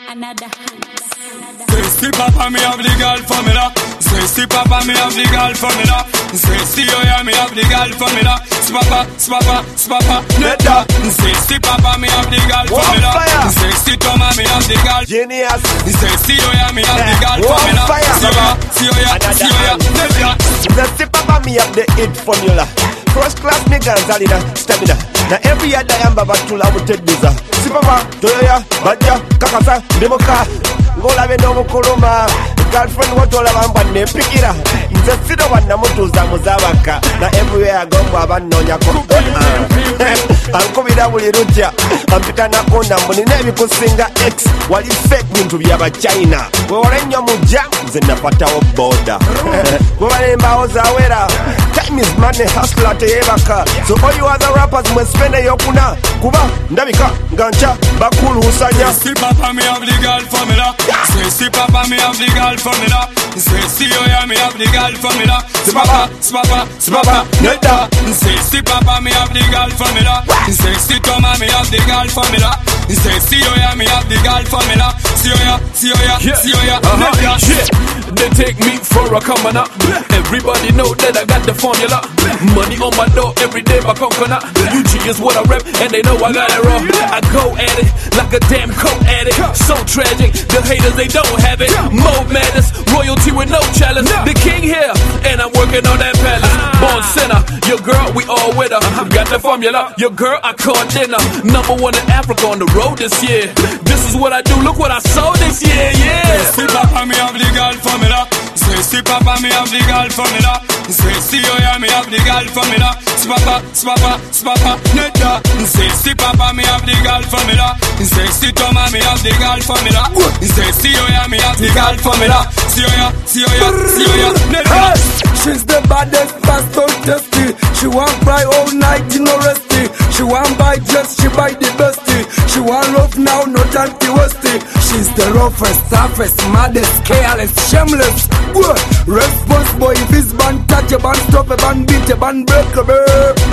Another Say papa me have the girl formula. Say papa me have the girl formula. Say oh yeah me have the girl formula. Spapa, netta. Say papa me have the girl formula. Say Toma me have the girl. Genius. Say oh yeah me have the girl formula. See oh yeah, netta. Say papa me have the it formula. First class nigga and Zalina, stamina. Now every other yamba batula would take this. Si papa, Toya, Badia, Kakasa, Demoka, Gola Veno Koloma, girlfriend what all of them name pick it up. The city one Namutu Zamuzawaka. Now everywhere I go, Babanonia. I'm coming down with Rutia. I'm Pitana Kona, when you never could sing the X while you fake me to be about China. We're in your mujams in the Patawa border. We're in Baozawera. Time is money, hustler to Evaka. So all you other rappers must spend a yokuna. Kuba, Ndabika, Gancha, Bakul, Husanya. Say papa me have the girl formula. Say papa me have the girl formula. Say oh yeah me have the girl formula. Spapa, netta. Say papa me have the girl formula. Say Toma me have the girl formula. Say oh yeah me have the girl formula. See oh yeah, netta. They take me for a commoner. Everybody know that I got the formula. Money on my door every day, my coconut. UG is what I rep, and they know I got it raw. I go at it like a damn coke addict. So tragic, the haters they don't have it. Mode madness, royalty with no challenge. The king here, and I'm working on that palace. Born sinner, your girl, we all with her. Got the formula, your girl, I call dinner. Number one in Africa on the road this year. This is what I do, look what I saw this year, yeah. Say papa me have the girl formula. Say papa me have the girl formula. Say oh yeah me have the girl formula. Spapa, netta. Say papa me have the girl formula. Say Toma me have the girl formula. Say oh yeah me have the girl formula. See oh yeah, netta. She's the baddest, fast on testy. She want cry all night, you know resty. She want buy dress, she buy the bestie. She want love now, not anti-westy. She's the roughest, toughest, maddest, careless, shameless. Response boy, if his band touch a band, stop a band, beat a band, break a bird.